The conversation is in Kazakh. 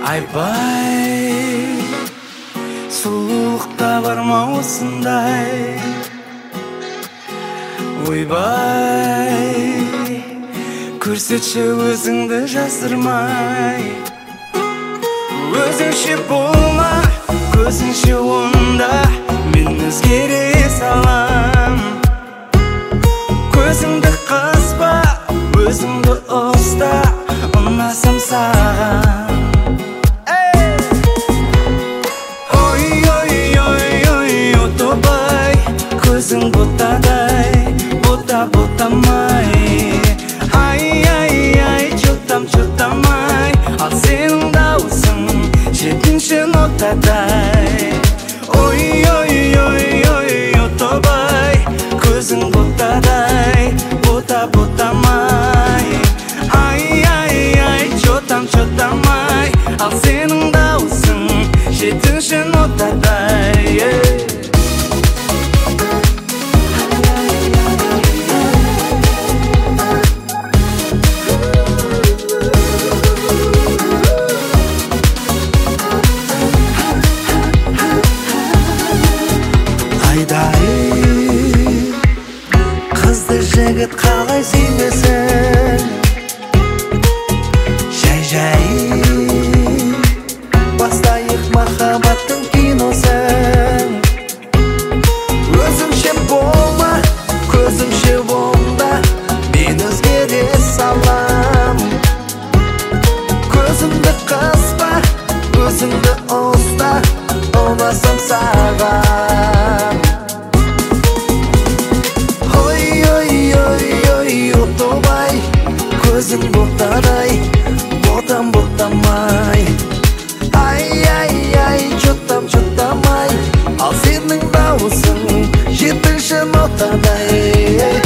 Айбай, сұлулықта бар ма осындай? Ойбай, көрсетші өзіңді жасырмай. Өзіңше болма, көзіңше онда, мен өзгере салам. Көзіңді қыспа, өзіңді ұста, ұнасам саған. Көзің бұттадай, бұттамай. Ай, жұттамай. Ал сенің дауысың жетінші нотадай. Ой, ұтыбай. Көзің бұттадай, бұттамай. Ай, жұттамай. Ал сенің дауысың жетінші нотадай. Қызды жігіт қалай сүймесін? Жай бастайық махаббаттың киносын. Өзіңше болма, көзіңше онда, мен өзгере салам. Көзіңді қыспа, өзіңді ұста, ұнасам саған. Ұтыбай, көзің бұттадай, бұттамай. Ай, жұттамай. Ал сенің дауысың жетінші нотадай.